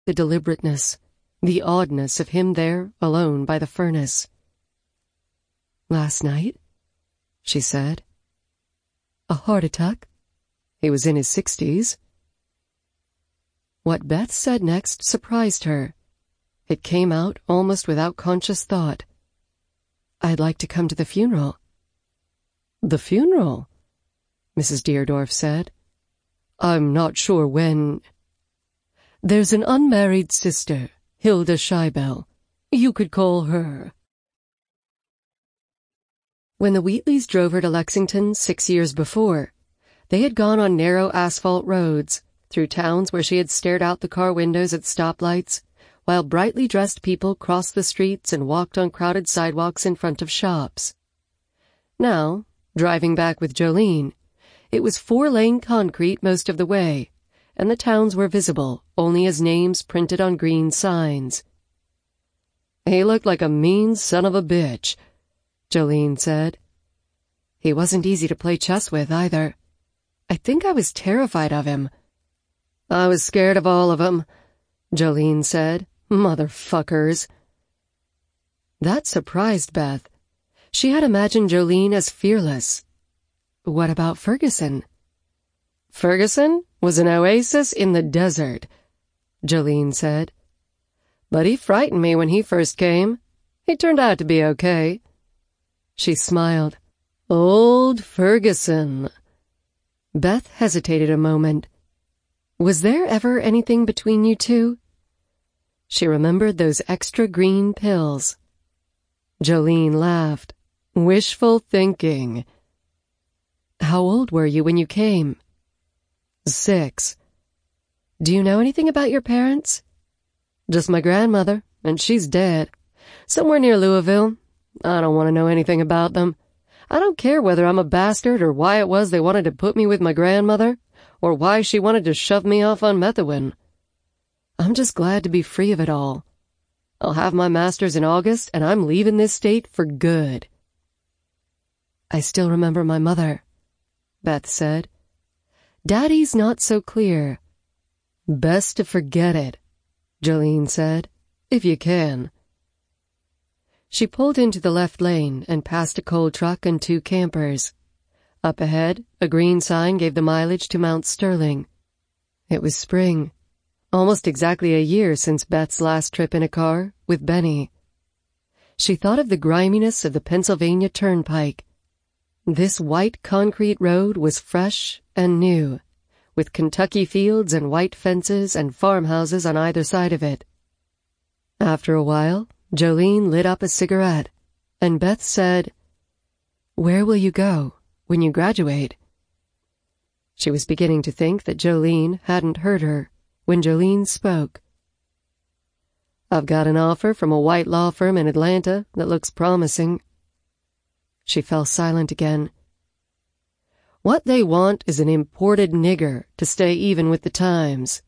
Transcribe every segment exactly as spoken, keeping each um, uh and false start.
The deliberateness, the oddness of him there alone by the furnace. "Last night?" she said. "A heart attack?" He was in his sixties. What Beth said next surprised her. It came out almost without conscious thought. "I'd like to come to the funeral." "The funeral?" Missus Deardorff said. "I'm not sure when—" "There's an unmarried sister, Hilda Scheibel. You could call her." When the Wheatleys drove her to Lexington six years before, they had gone on narrow asphalt roads, through towns where she had stared out the car windows at stoplights, while brightly dressed people crossed the streets and walked on crowded sidewalks in front of shops. Now, driving back with Jolene, it was four-lane concrete most of the way, and the towns were visible only as names printed on green signs. "He looked like a mean son of a bitch," Jolene said. "He wasn't easy to play chess with, either. I think I was terrified of him." "I was scared of all of them," Jolene said. "Motherfuckers." That surprised Beth. She had imagined Jolene as fearless. What about Ferguson? "Ferguson was an oasis in the desert," Jolene said. "But he frightened me when he first came. He turned out to be okay." She smiled. "Old Ferguson." Beth hesitated a moment. Was there ever anything between you two? She remembered those extra green pills. Jolene laughed. "Wishful thinking." "How old were you when you came?" "Six." "Do you know anything about your parents?" "Just my grandmother, and she's dead. Somewhere near Louisville. I don't want to know anything about them. I don't care whether I'm a bastard or why it was they wanted to put me with my grandmother, or why she wanted to shove me off on methadone. I'm just glad to be free of it all. I'll have my master's in August, and I'm leaving this state for good." "I still remember my mother," Beth said. "Daddy's not so clear." "Best to forget it," Jolene said, "if you can." She pulled into the left lane and passed a coal truck and two campers. Up ahead, a green sign gave the mileage to Mount Sterling. It was spring, almost exactly a year since Beth's last trip in a car with Benny. She thought of the griminess of the Pennsylvania Turnpike. This white concrete road was fresh and new, with Kentucky fields and white fences and farmhouses on either side of it. After a while, Jolene lit up a cigarette, and Beth said, "Where will you go when you graduate?" She was beginning to think that Jolene hadn't heard her when Jolene spoke. "I've got an offer from a white law firm in Atlanta that looks promising." She fell silent again. "What they want is an imported nigger to stay even with the times."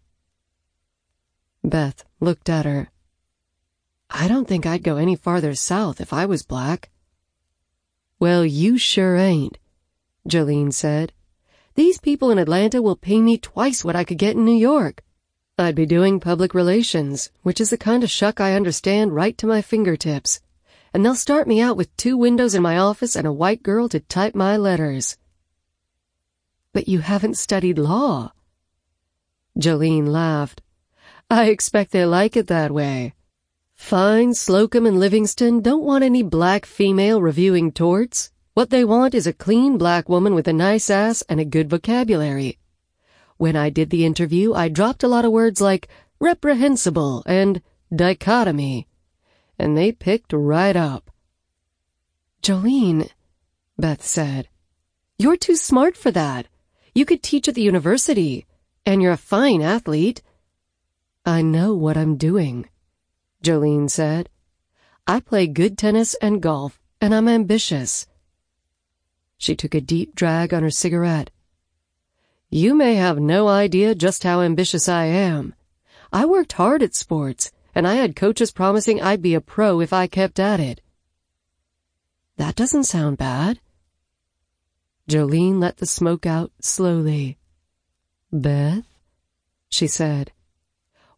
Beth looked at her. "I don't think I'd go any farther south if I was black." "Well, you sure ain't," Jolene said. "These people in Atlanta will pay me twice what I could get in New York. I'd be doing public relations, which is the kind of shuck I understand right to my fingertips. And they'll start me out with two windows in my office and a white girl to type my letters." "But you haven't studied law." Jolene laughed. "I expect they like it that way. Fine, Slocum and Livingston don't want any black female reviewing torts. What they want is a clean black woman with a nice ass and a good vocabulary. When I did the interview, I dropped a lot of words like reprehensible and dichotomy, and they picked right up." "Jolene," Beth said, "you're too smart for that. You could teach at the university, and you're a fine athlete." "I know what I'm doing," Jolene said. "I play good tennis and golf, and I'm ambitious." She took a deep drag on her cigarette. "You may have no idea just how ambitious I am. I worked hard at sports, and I had coaches promising I'd be a pro if I kept at it." "That doesn't sound bad." Jolene let the smoke out slowly. "Beth," she said,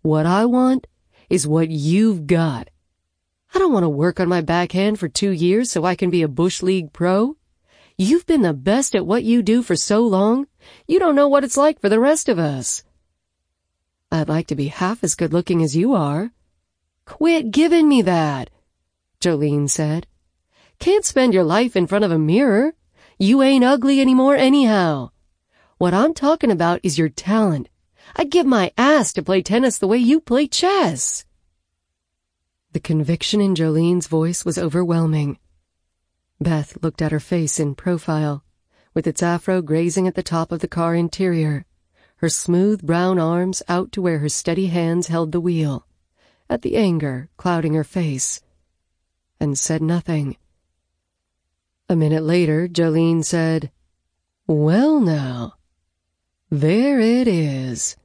What I want is what you've got. I don't want to work on my backhand for two years so I can be a Bush League pro. You've been the best at what you do for so long, you don't know what it's like for the rest of us. I'd like to be half as good looking as you are. Quit giving me that, Jolene said. Can't spend your life in front of a mirror. You ain't ugly anymore anyhow. What I'm talking about is your talent. I'd give my ass to play tennis the way you play chess. The conviction in Jolene's voice was overwhelming. Beth looked at her face in profile, with its afro grazing at the top of the car interior, her smooth brown arms out to where her steady hands held the wheel, at the anger clouding her face, and said nothing. A minute later, Jolene said, "Well now, there it is."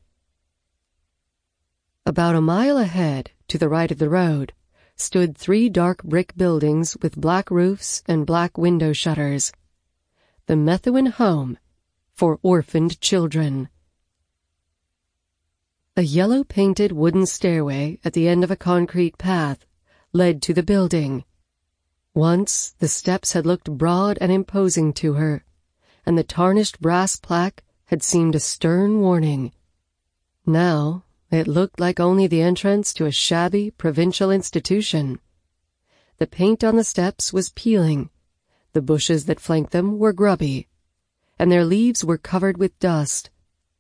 About a mile ahead, to the right of the road, stood three dark brick buildings with black roofs and black window shutters. The Methuen Home for Orphaned Children. A yellow-painted wooden stairway at the end of a concrete path led to the building. Once the steps had looked broad and imposing to her, and the tarnished brass plaque had seemed a stern warning. Now it looked like only the entrance to a shabby provincial institution. The paint on the steps was peeling, the bushes that flanked them were grubby, and their leaves were covered with dust.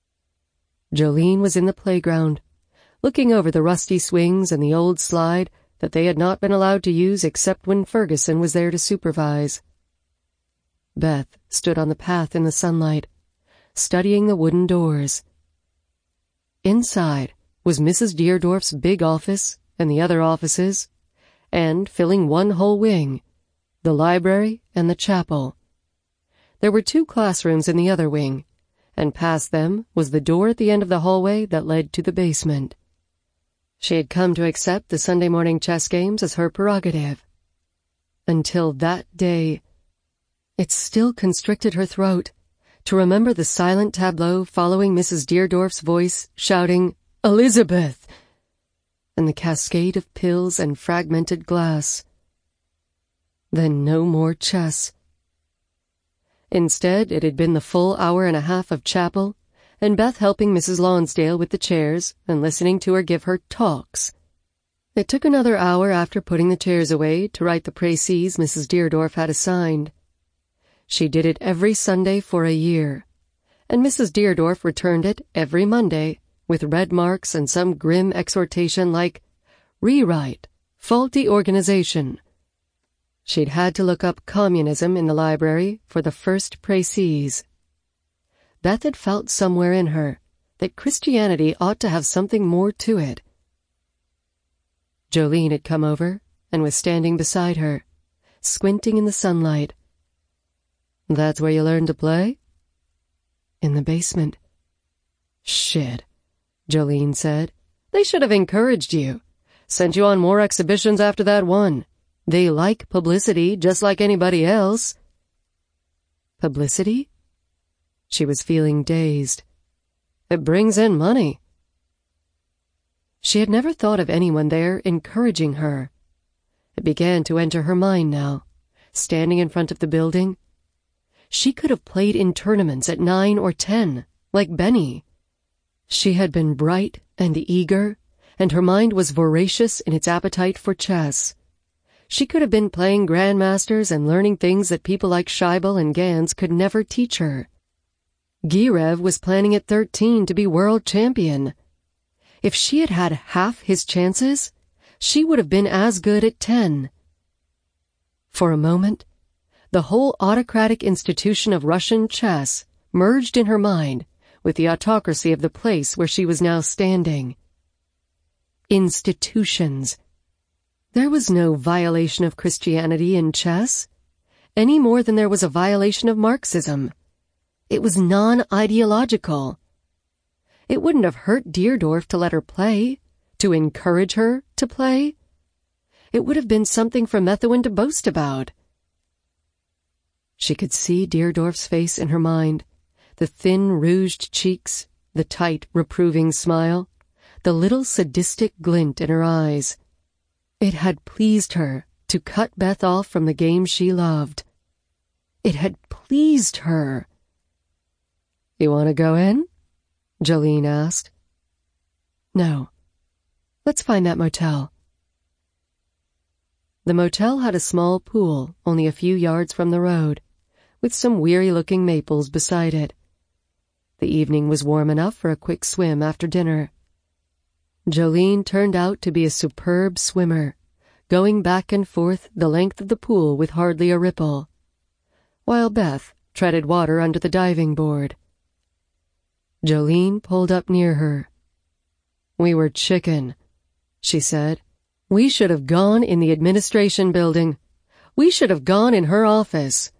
Jolene was in the playground, looking over the rusty swings and the old slide that they had not been allowed to use except when Ferguson was there to supervise. Beth stood on the path in the sunlight, studying the wooden doors. Inside was Missus Deardorff's big office and the other offices, and, filling one whole wing, the library and the chapel. There were two classrooms in the other wing, and past them was the door at the end of the hallway that led to the basement. She had come to accept the Sunday morning chess games as her prerogative. Until that day, it still constricted her throat to remember the silent tableau following Missus Deardorff's voice shouting, "Elizabeth!" and the cascade of pills and fragmented glass. Then no more chess. Instead, it had been the full hour and a half of chapel, and Beth helping Missus Lonsdale with the chairs and listening to her give her talks. It took another hour after putting the chairs away to write the précis Missus Deardorff had assigned. She did it every Sunday for a year, and Missus Deardorff returned it every Monday with red marks and some grim exhortation like, "Rewrite, faulty organization." She'd had to look up communism in the library for the first précis. Beth had felt somewhere in her that Christianity ought to have something more to it. Jolene had come over and was standing beside her, squinting in the sunlight. "That's where you learned to play?" "In the basement." "Shit," Jolene said. "They should have encouraged you. Sent you on more exhibitions after that one. They like publicity just like anybody else." "Publicity?" She was feeling dazed. "It brings in money." She had never thought of anyone there encouraging her. It began to enter her mind now, standing in front of the building. She could have played in tournaments at nine or ten, like Benny. She had been bright and eager, and her mind was voracious in its appetite for chess. She could have been playing grandmasters and learning things that people like Scheibel and Gans could never teach her. Girev was planning at thirteen to be world champion. If she had had half his chances, she would have been as good at ten. For a moment, the whole autocratic institution of Russian chess merged in her mind with the autocracy of the place where she was now standing. Institutions. There was no violation of Christianity in chess, any more than there was a violation of Marxism. It was non-ideological. It wouldn't have hurt Deardorff to let her play, to encourage her to play. It would have been something for Methuen to boast about. She could see Deardorff's face in her mind, the thin, rouged cheeks, the tight, reproving smile, the little sadistic glint in her eyes. It had pleased her to cut Beth off from the game she loved. It had pleased her. "You want to go in?" Jolene asked. "No. Let's find that motel." The motel had a small pool only a few yards from the road, with some weary-looking maples beside it. The evening was warm enough for a quick swim after dinner. Jolene turned out to be a superb swimmer, going back and forth the length of the pool with hardly a ripple, while Beth treaded water under the diving board. Jolene pulled up near her. "We were chicken," she said. "We should have gone in the administration building. We should have gone in her office."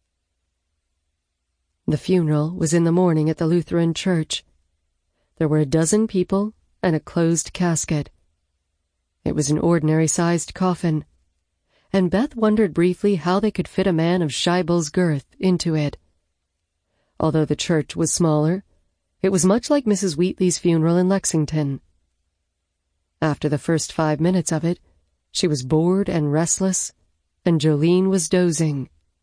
The funeral was in the morning at the Lutheran church. There were a dozen people and a closed casket. It was an ordinary-sized coffin, and Beth wondered briefly how they could fit a man of Scheibel's girth into it. Although the church was smaller, it was much like Missus Wheatley's funeral in Lexington. After the first five minutes of it, she was bored and restless, and Jolene was dozing.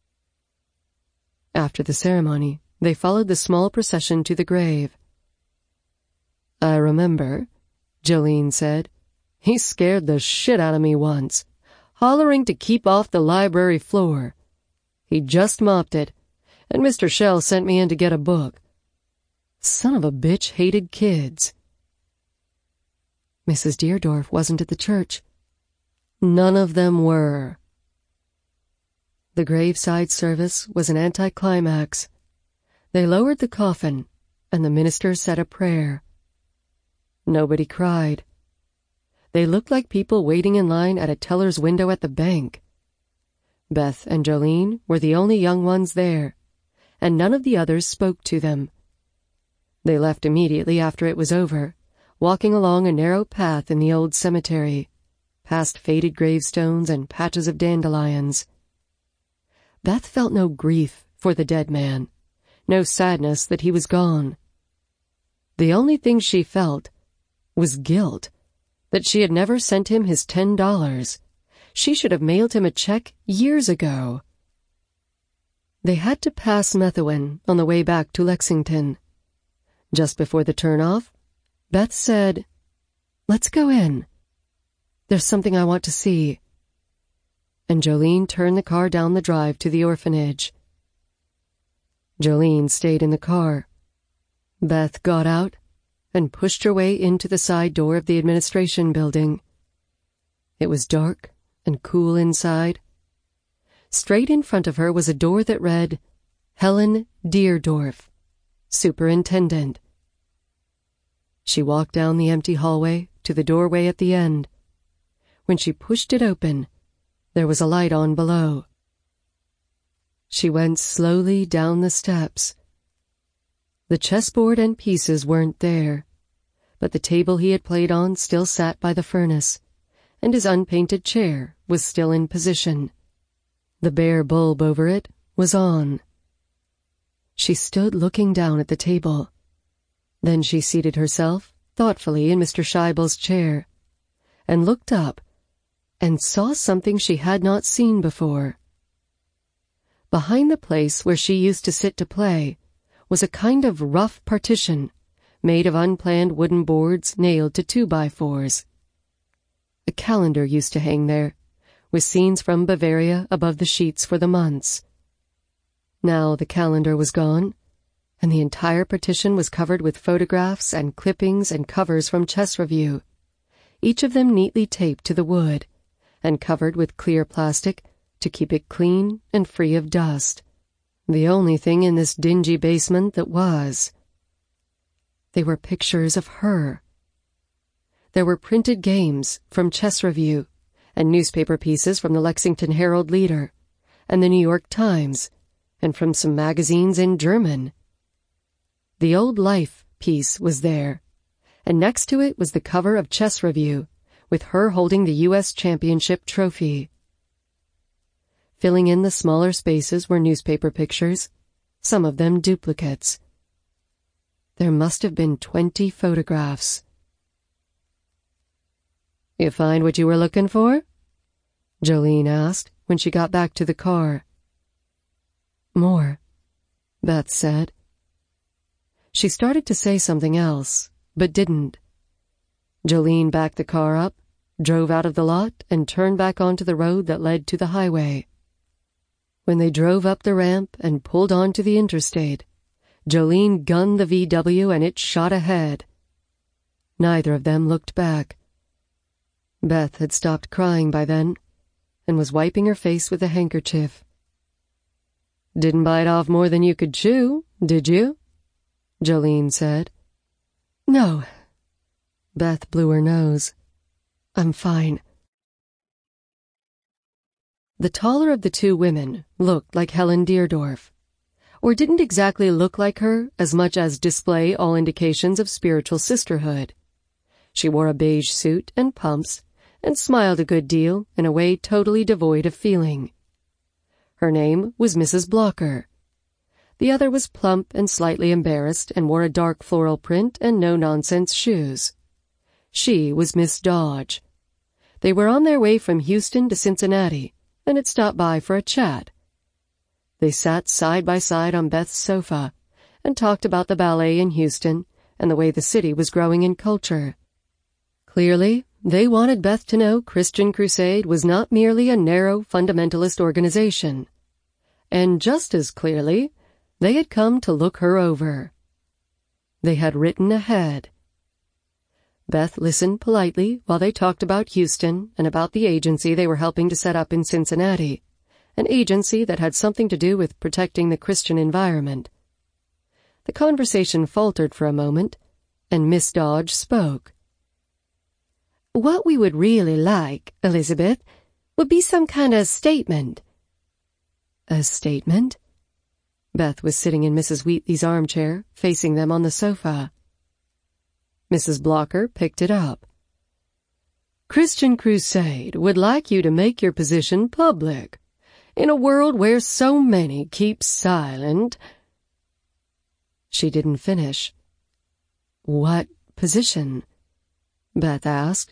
After the ceremony, they followed the small procession to the grave. "I remember," Jolene said. "He scared the shit out of me once, hollering to keep off the library floor. He just mopped it, and Mister Shell sent me in to get a book. Son of a bitch hated kids." Missus Deardorff wasn't at the church. None of them were. The graveside service was an anticlimax. They lowered the coffin, and the minister said a prayer. Nobody cried. They looked like people waiting in line at a teller's window at the bank. Beth and Jolene were the only young ones there, and none of the others spoke to them. They left immediately after it was over, walking along a narrow path in the old cemetery, past faded gravestones and patches of dandelions. Beth felt no grief for the dead man, no sadness that he was gone. The only thing she felt was guilt that she had never sent him his ten dollars. She should have mailed him a check years ago. They had to pass Methuen on the way back to Lexington. Just before the turnoff, Beth said, "Let's go in. There's something I want to see." And Jolene turned the car down the drive to the orphanage. Jolene stayed in the car. Beth got out and pushed her way into the side door of the administration building. It was dark and cool inside. Straight in front of her was a door that read, "Helen Deardorff, Superintendent." She walked down the empty hallway to the doorway at the end. When she pushed it open, there was a light on below. She went slowly down the steps. The chessboard and pieces weren't there, but the table he had played on still sat by the furnace, and his unpainted chair was still in position. The bare bulb over it was on. She stood looking down at the table. Then she seated herself thoughtfully in Mister Scheibel's chair, and looked up, and saw something she had not seen before. Behind the place where she used to sit to play was a kind of rough partition, made of unplanned wooden boards nailed to two-by-fours. A calendar used to hang there, with scenes from Bavaria above the sheets for the months. Now the calendar was gone, and the entire partition was covered with photographs and clippings and covers from Chess Review, each of them neatly taped to the wood, and covered with clear plastic to keep it clean and free of dust. The only thing in this dingy basement that was. They were pictures of her. There were printed games from Chess Review, and newspaper pieces from the Lexington Herald-Leader, and the New York Times, and from some magazines in German. The Old Life piece was there, and next to it was the cover of Chess Review, with her holding the U S Championship trophy. Filling in the smaller spaces were newspaper pictures, some of them duplicates. There must have been twenty photographs. You find what you were looking for? Jolene asked when she got back to the car. More, Beth said. She started to say something else, but didn't. Jolene backed the car up, drove out of the lot, and turned back onto the road that led to the highway. When they drove up the ramp and pulled onto the interstate, Jolene gunned the V W and it shot ahead. Neither of them looked back. Beth had stopped crying by then and was wiping her face with a handkerchief. Didn't bite off more than you could chew, did you? Jolene said. No. Beth blew her nose. I'm fine. The taller of the two women looked like Helen Deerdorf, or didn't exactly look like her as much as display all indications of spiritual sisterhood. She wore a beige suit and pumps and smiled a good deal in a way totally devoid of feeling. Her name was Missus Blocker. The other was plump and slightly embarrassed and wore a dark floral print and no-nonsense shoes. She was Miss Dodge. They were on their way from Houston to Cincinnati and had stopped by for a chat. They sat side by side on Beth's sofa and talked about the ballet in Houston and the way the city was growing in culture. Clearly, they wanted Beth to know Christian Crusade was not merely a narrow fundamentalist organization. And just as clearly, they had come to look her over. They had written ahead. Beth listened politely while they talked about Houston and about the agency they were helping to set up in Cincinnati, an agency that had something to do with protecting the Christian environment. The conversation faltered for a moment, and Miss Dodge spoke. What we would really like, Elizabeth, would be some kind of statement. A statement? Beth was sitting in Missus Wheatley's armchair, facing them on the sofa. Missus Blocker picked it up. Christian Crusade would like you to make your position public. In a world where so many keep silent. She didn't finish. What position? Beth asked.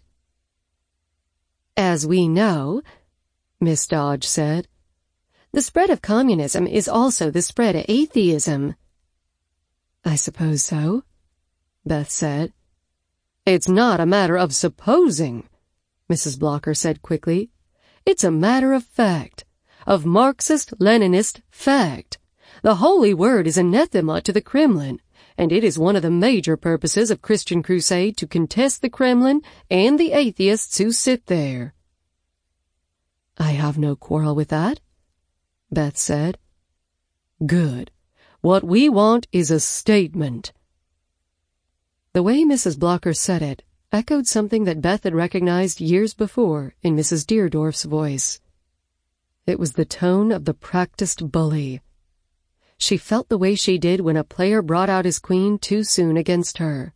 As we know, Miss Dodge said, the spread of communism is also the spread of atheism. I suppose so, Beth said. It's not a matter of supposing, Missus Blocker said quickly. It's a matter of fact, of Marxist-Leninist fact. The holy word is anathema to the Kremlin, and it is one of the major purposes of Christian Crusade to contest the Kremlin and the atheists who sit there. I have no quarrel with that, Beth said. Good. What we want is a statement. The way Missus Blocker said it echoed something that Beth had recognized years before in Missus Deerdorf's voice. It was the tone of the practiced bully. She felt the way she did when a player brought out his queen too soon against her.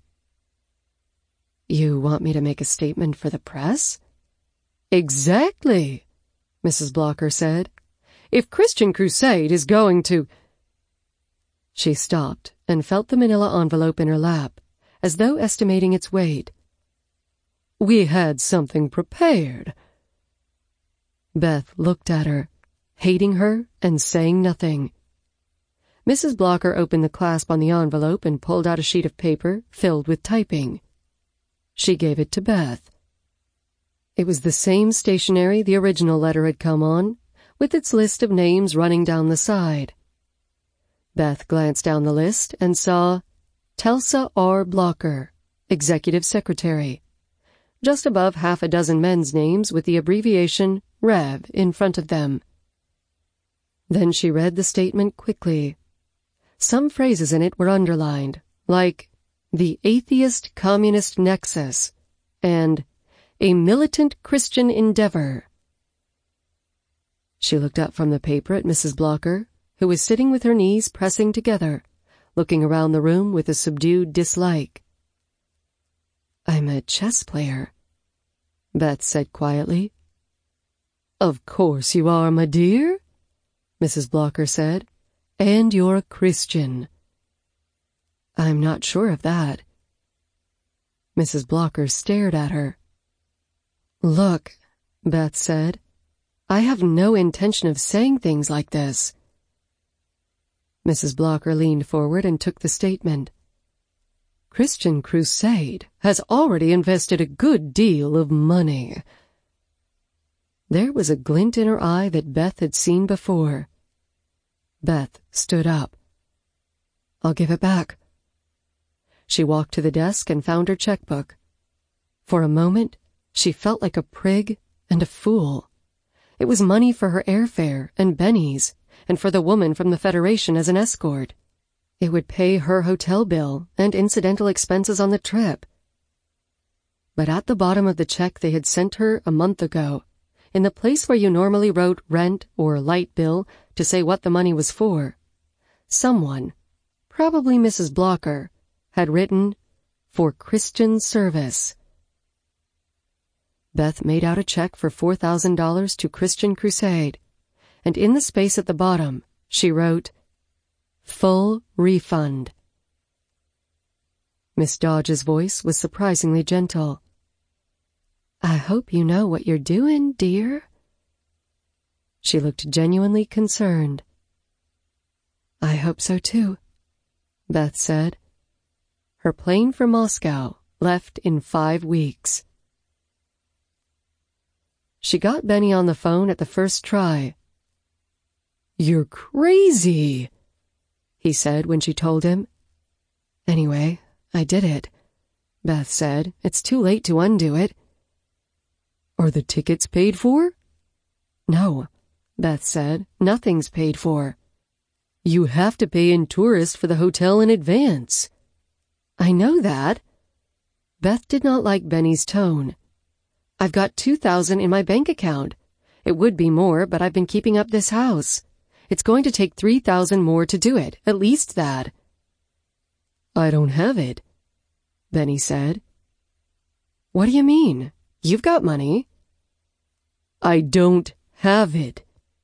You want me to make a statement for the press? Exactly, Missus Blocker said. If Christian Crusade is going to... She stopped and felt the manila envelope in her lap, as though estimating its weight. We had something prepared. Beth looked at her, hating her and saying nothing. Missus Blocker opened the clasp on the envelope and pulled out a sheet of paper filled with typing. She gave it to Beth. It was the same stationery the original letter had come on, with its list of names running down the side. Beth glanced down the list and saw Telsa R. Blocker, Executive Secretary, just above half a dozen men's names with the abbreviation Rev in front of them. Then she read the statement quickly. Some phrases in it were underlined, like the Atheist Communist Nexus and a militant Christian endeavor. She looked up from the paper at Missus Blocker, who was sitting with her knees pressing together, looking around the room with a subdued dislike. I'm a chess player, Beth said quietly. Of course you are, my dear, Missus Blocker said, and you're a Christian. I'm not sure of that. Missus Blocker stared at her. Look, Beth said, I have no intention of saying things like this. Missus Blocker leaned forward and took the statement. Christian Crusade has already invested a good deal of money. There was a glint in her eye that Beth had seen before. Beth stood up. I'll give it back. She walked to the desk and found her checkbook. For a moment, she felt like a prig and a fool. It was money for her airfare and Benny's, and for the woman from the Federation as an escort. It would pay her hotel bill and incidental expenses on the trip. But at the bottom of the check they had sent her a month ago, in the place where you normally wrote rent or light bill to say what the money was for, someone, probably Missus Blocker, had written, for Christian service. Beth made out a check for four thousand dollars to Christian Crusade, and in the space at the bottom, she wrote, full refund. Miss Dodge's voice was surprisingly gentle. I hope you know what you're doing, dear. She looked genuinely concerned. I hope so too, Beth said. Her plane for Moscow left in five weeks. She got Benny on the phone at the first try. You're crazy, he said when she told him. Anyway, I did it, Beth said. It's too late to undo it. Are the tickets paid for? No, Beth said. Nothing's paid for. You have to pay in tourist for the hotel in advance. I know that. Beth did not like Benny's tone. I've got two thousand in my bank account. It would be more, but I've been keeping up this house. It's going to take three thousand more to do it, at least that. I don't have it, Benny said. What do you mean? You've got money. I don't have it.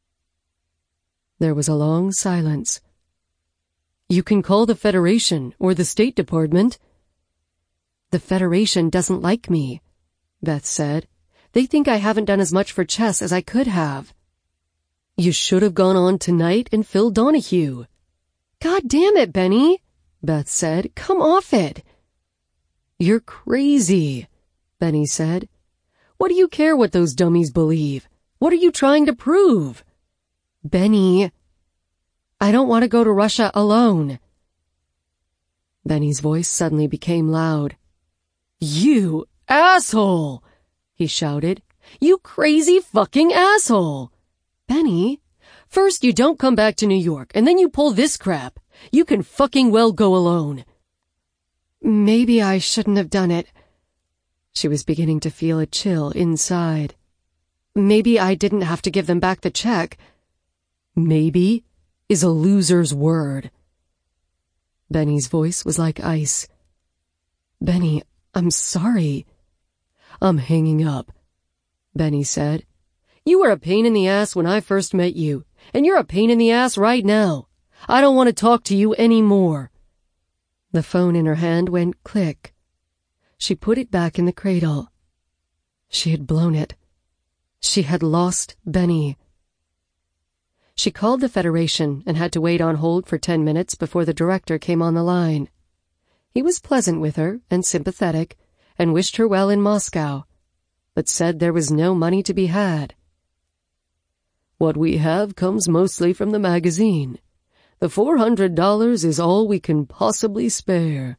There was a long silence. You can call the Federation or the State Department. The Federation doesn't like me, Beth said. They think I haven't done as much for chess as I could have. You should have gone on tonight and Phil Donahue. God damn it, Benny, Beth said. Come off it. You're crazy, Benny said. What do you care what those dummies believe? What are you trying to prove? Benny, I don't want to go to Russia alone. Benny's voice suddenly became loud. You asshole, he shouted. You crazy fucking asshole. Benny, first you don't come back to New York, and then you pull this crap. You can fucking well go alone. Maybe I shouldn't have done it. She was beginning to feel a chill inside. Maybe I didn't have to give them back the check. Maybe is a loser's word. Benny's voice was like ice. Benny, I'm sorry. I'm hanging up, Benny said. You were a pain in the ass when I first met you, and you're a pain in the ass right now. I don't want to talk to you anymore. The phone in her hand went click. She put it back in the cradle. She had blown it. She had lost Benny. She called the Federation and had to wait on hold for ten minutes before the director came on the line. He was pleasant with her and sympathetic and wished her well in Moscow, but said there was no money to be had. What we have comes mostly from the magazine. The four hundred dollars is all we can possibly spare.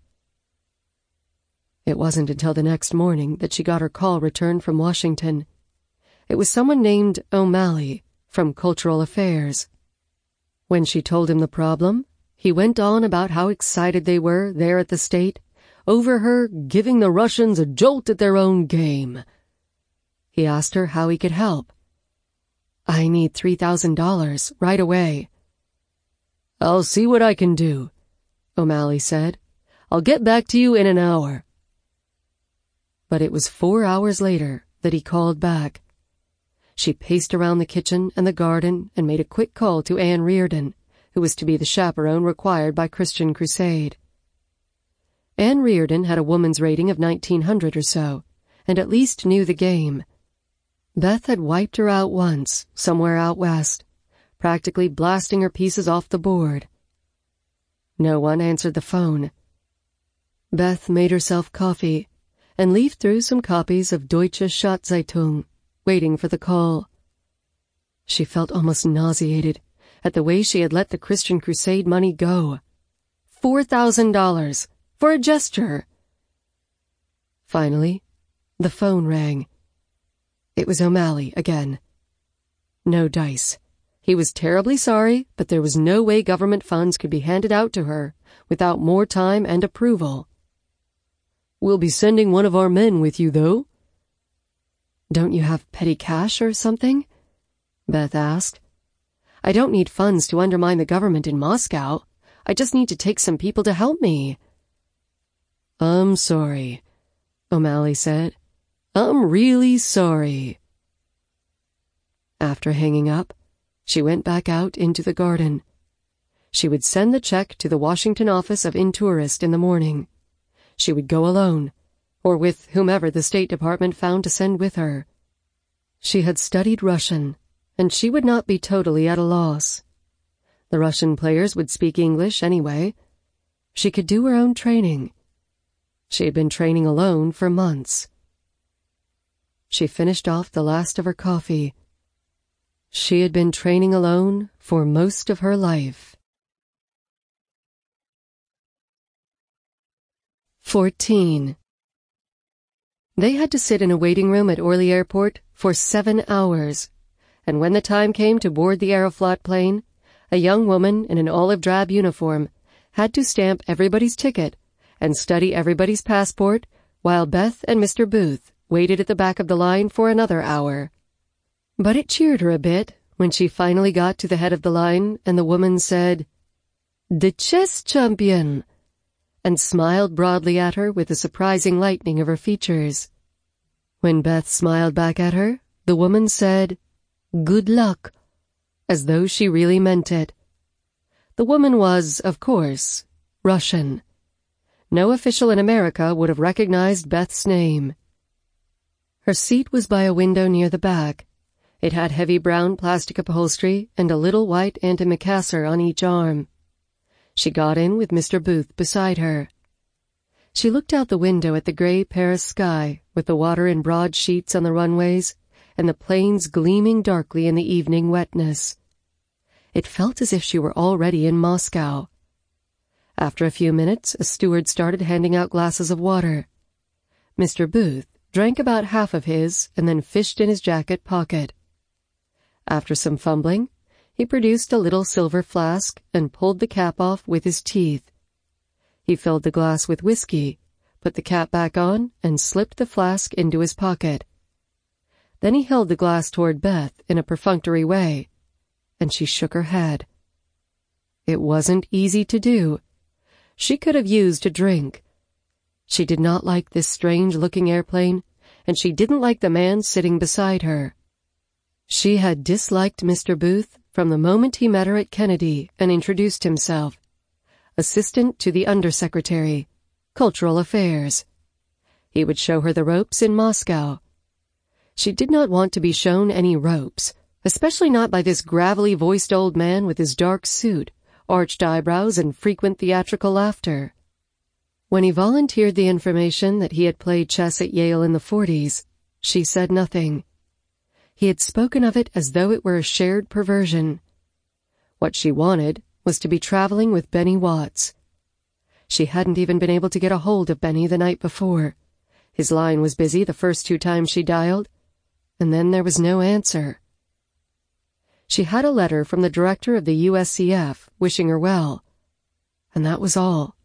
It wasn't until the next morning that she got her call returned from Washington. It was someone named O'Malley from Cultural Affairs. When she told him the problem, he went on about how excited they were there at the State over her giving the Russians a jolt at their own game. He asked her how he could help. I need three thousand dollars right away. I'll see what I can do, O'Malley said. I'll get back to you in an hour. But it was four hours later that he called back. She paced around the kitchen and the garden and made a quick call to Anne Reardon, who was to be the chaperone required by Christian Crusade. Anne Reardon had a woman's rating of nineteen hundred or so, and at least knew the game, Beth had wiped her out once, somewhere out west, practically blasting her pieces off the board. No one answered the phone. Beth made herself coffee and leafed through some copies of Deutsche Schatzeitung, waiting for the call. She felt almost nauseated at the way she had let the Christian Crusade money go. Four thousand dollars for a gesture. Finally, the phone rang. It was O'Malley again. No dice. He was terribly sorry, but there was no way government funds could be handed out to her without more time and approval. "We'll be sending one of our men with you, though." "Don't you have petty cash or something?" Beth asked. "I don't need funds to undermine the government in Moscow. I just need to take some people to help me." "I'm sorry," O'Malley said. "I'm really sorry." After hanging up, she went back out into the garden. She would send the check to the Washington office of Intourist in the morning. She would go alone, or with whomever the State Department found to send with her. She had studied Russian, and she would not be totally at a loss. The Russian players would speak English anyway. She could do her own training. She had been training alone for months. She finished off the last of her coffee. She had been training alone for most of her life. Fourteen. They had to sit in a waiting room at Orly Airport for seven hours, and when the time came to board the Aeroflot plane, a young woman in an olive drab uniform had to stamp everybody's ticket and study everybody's passport while Beth and Mister Booth waited at the back of the line for another hour. But it cheered her a bit when she finally got to the head of the line and the woman said, "The chess champion," and smiled broadly at her with a surprising lightening of her features. When Beth smiled back at her, the woman said, "Good luck," as though she really meant it. The woman was, of course, Russian. No official in America would have recognized Beth's name. Her seat was by a window near the back. It had heavy brown plastic upholstery and a little white antimacassar on each arm. She got in with Mister Booth beside her. She looked out the window at the gray Paris sky with the water in broad sheets on the runways and the planes gleaming darkly in the evening wetness. It felt as if she were already in Moscow. After a few minutes, a steward started handing out glasses of water. Mister Booth drank about half of his and then fished in his jacket pocket. After some fumbling, he produced a little silver flask and pulled the cap off with his teeth. He filled the glass with whiskey, put the cap back on, and slipped the flask into his pocket. Then he held the glass toward Beth in a perfunctory way, and she shook her head. It wasn't easy to do. She could have used a drink. She did not like this strange-looking airplane, and she didn't like the man sitting beside her. She had disliked Mister Booth from the moment he met her at Kennedy and introduced himself. Assistant to the Undersecretary, Cultural Affairs. He would show her the ropes in Moscow. She did not want to be shown any ropes, especially not by this gravelly-voiced old man with his dark suit, arched eyebrows, and frequent theatrical laughter. When he volunteered the information that he had played chess at Yale in the forties, she said nothing. He had spoken of it as though it were a shared perversion. What she wanted was to be traveling with Benny Watts. She hadn't even been able to get a hold of Benny the night before. His line was busy the first two times she dialed, and then there was no answer. She had a letter from the director of the U S C F wishing her well, and that was all.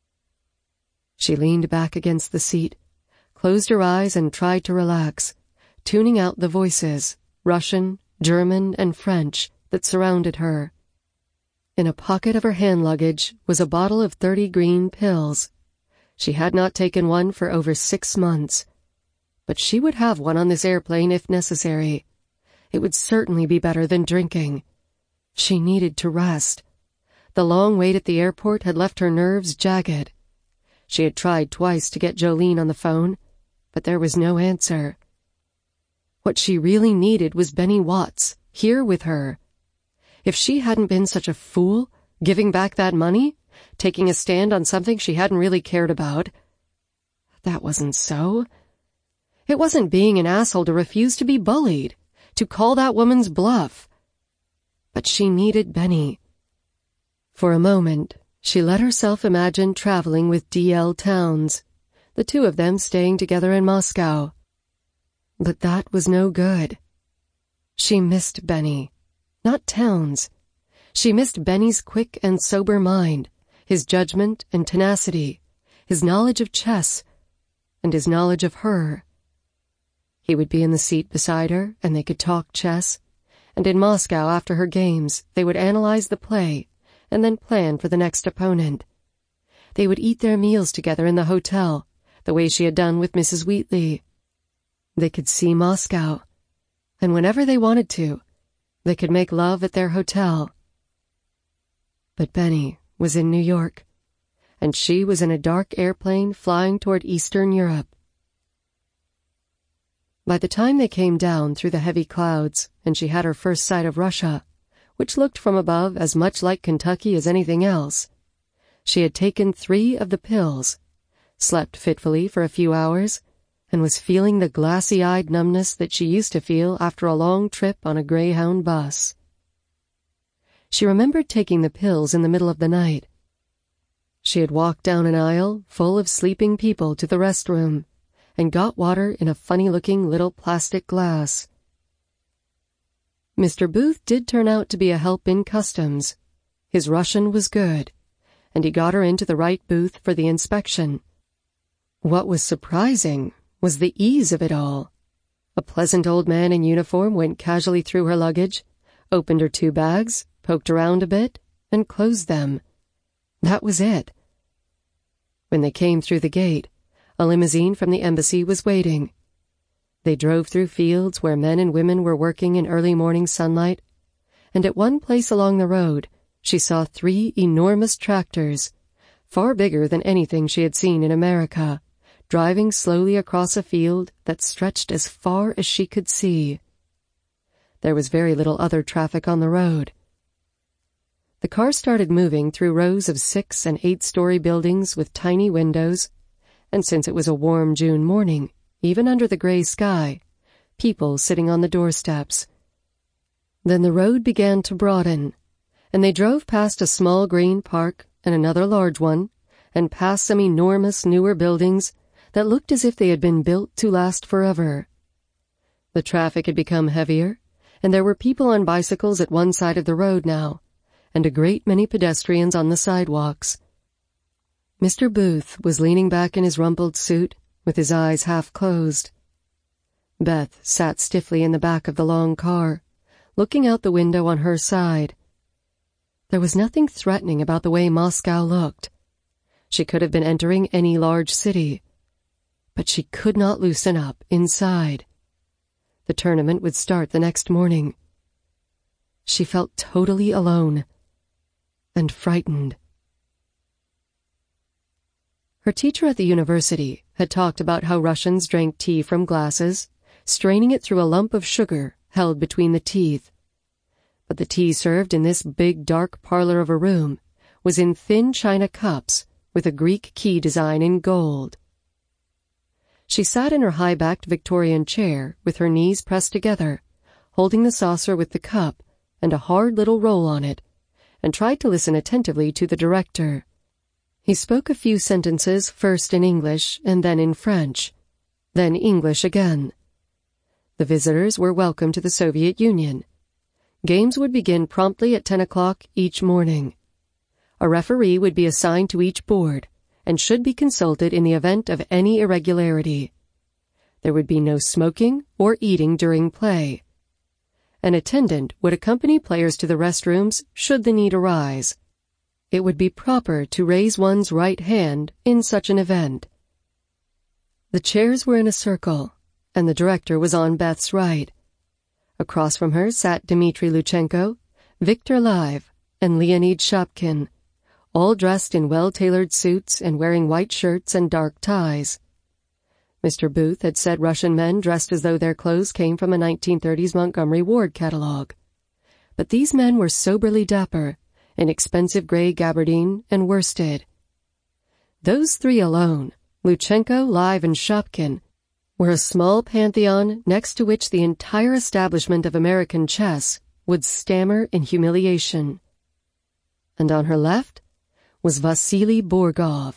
She leaned back against the seat, closed her eyes and tried to relax, tuning out the voices, Russian, German, and French, that surrounded her. In a pocket of her hand luggage was a bottle of thirty green pills. She had not taken one for over six months. But she would have one on this airplane if necessary. It would certainly be better than drinking. She needed to rest. The long wait at the airport had left her nerves jagged. She had tried twice to get Jolene on the phone, but there was no answer. What she really needed was Benny Watts, here with her. If she hadn't been such a fool, giving back that money, taking a stand on something she hadn't really cared about. That wasn't so. It wasn't being an asshole to refuse to be bullied, to call that woman's bluff. But she needed Benny. For a moment, she let herself imagine traveling with D L Towns, the two of them staying together in Moscow. But that was no good. She missed Benny, not Towns. She missed Benny's quick and sober mind, his judgment and tenacity, his knowledge of chess, and his knowledge of her. He would be in the seat beside her, and they could talk chess, and in Moscow after her games they would analyze the play and then plan for the next opponent. They would eat their meals together in the hotel, the way she had done with Missus Wheatley. They could see Moscow, and whenever they wanted to, they could make love at their hotel. But Benny was in New York, and she was in a dark airplane flying toward Eastern Europe. By the time they came down through the heavy clouds and she had her first sight of Russia, which looked from above as much like Kentucky as anything else, she had taken three of the pills, slept fitfully for a few hours, and was feeling the glassy-eyed numbness that she used to feel after a long trip on a Greyhound bus. She remembered taking the pills in the middle of the night. She had walked down an aisle full of sleeping people to the restroom and got water in a funny-looking little plastic glass. Mister Booth did turn out to be a help in customs. His Russian was good, and he got her into the right booth for the inspection. What was surprising was the ease of it all. A pleasant old man in uniform went casually through her luggage, opened her two bags, poked around a bit, and closed them. That was it. When they came through the gate, a limousine from the embassy was waiting. They drove through fields where men and women were working in early morning sunlight, and at one place along the road she saw three enormous tractors, far bigger than anything she had seen in America, driving slowly across a field that stretched as far as she could see. There was very little other traffic on the road. The car started moving through rows of six- and eight-story buildings with tiny windows, and since it was a warm June morning, even under the gray sky, people sitting on the doorsteps. Then the road began to broaden, and they drove past a small green park and another large one, and past some enormous newer buildings that looked as if they had been built to last forever. The traffic had become heavier, and there were people on bicycles at one side of the road now, and a great many pedestrians on the sidewalks. Mister Booth was leaning back in his rumpled suit, with his eyes half closed. Beth sat stiffly in the back of the long car, looking out the window on her side. There was nothing threatening about the way Moscow looked. She could have been entering any large city, but she could not loosen up inside. The tournament would start the next morning. She felt totally alone and frightened. Her teacher at the university had talked about how Russians drank tea from glasses, straining it through a lump of sugar held between the teeth. But the tea served in this big dark parlor of a room was in thin china cups with a Greek key design in gold. She sat in her high-backed Victorian chair with her knees pressed together, holding the saucer with the cup and a hard little roll on it, and tried to listen attentively to the director. He spoke a few sentences first in English and then in French, then English again. The visitors were welcome to the Soviet Union. Games would begin promptly at ten o'clock each morning. A referee would be assigned to each board and should be consulted in the event of any irregularity. There would be no smoking or eating during play. An attendant would accompany players to the restrooms should the need arise. It would be proper to raise one's right hand in such an event. The chairs were in a circle, and the director was on Beth's right. Across from her sat Dmitry Luchenko, Victor Live, and Leonid Shopkin, all dressed in well-tailored suits and wearing white shirts and dark ties. Mister Booth had said Russian men dressed as though their clothes came from a nineteen thirties Montgomery Ward catalog. But these men were soberly dapper, in expensive gray gabardine and worsted. Those three alone, Luchenko, Live, and Shopkin, were a small pantheon next to which the entire establishment of American chess would stammer in humiliation. And on her left was Vasily Borgov.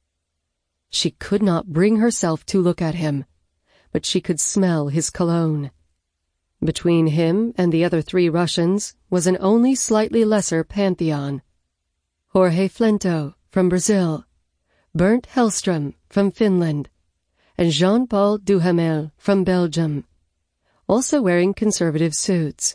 She could not bring herself to look at him, but she could smell his cologne. Between him and the other three Russians was an only slightly lesser pantheon. Jorge Flento from Brazil, Bernd Hellstrom from Finland, and Jean-Paul Duhamel from Belgium, also wearing conservative suits.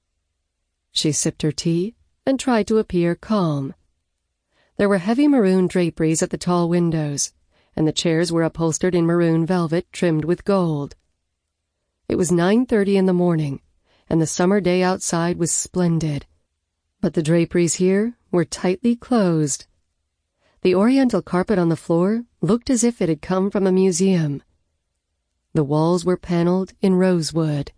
She sipped her tea and tried to appear calm. There were heavy maroon draperies at the tall windows, and the chairs were upholstered in maroon velvet trimmed with gold. It was nine thirty in the morning, and the summer day outside was splendid. But the draperies here were tightly closed. The oriental carpet on the floor looked as if it had come from a museum. The walls were paneled in rosewood.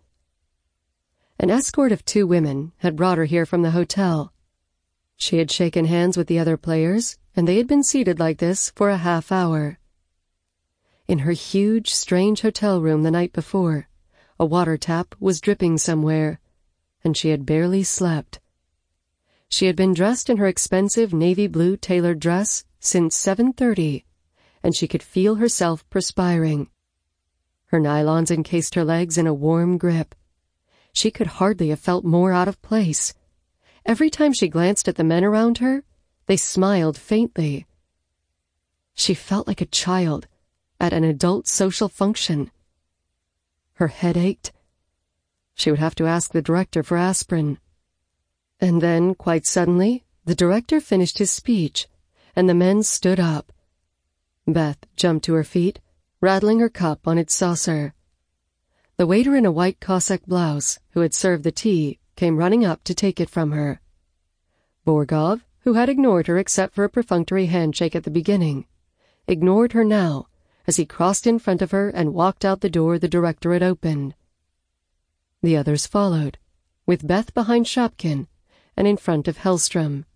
An escort of two women had brought her here from the hotel. She had shaken hands with the other players, and they had been seated like this for a half hour. In her huge, strange hotel room the night before, a water tap was dripping somewhere, and she had barely slept. She had been dressed in her expensive navy blue tailored dress since seven thirty, and she could feel herself perspiring. Her nylons encased her legs in a warm grip. She could hardly have felt more out of place. Every time she glanced at the men around her, they smiled faintly. She felt like a child at an adult social function. Her head ached. She would have to ask the director for aspirin. And then, quite suddenly, the director finished his speech, and the men stood up. Beth jumped to her feet, rattling her cup on its saucer. The waiter in a white Cossack blouse, who had served the tea, came running up to take it from her. Borgov, who had ignored her except for a perfunctory handshake at the beginning, ignored her now as he crossed in front of her and walked out the door the director had opened. The others followed, with Beth behind Shopkin and in front of Hellstrom.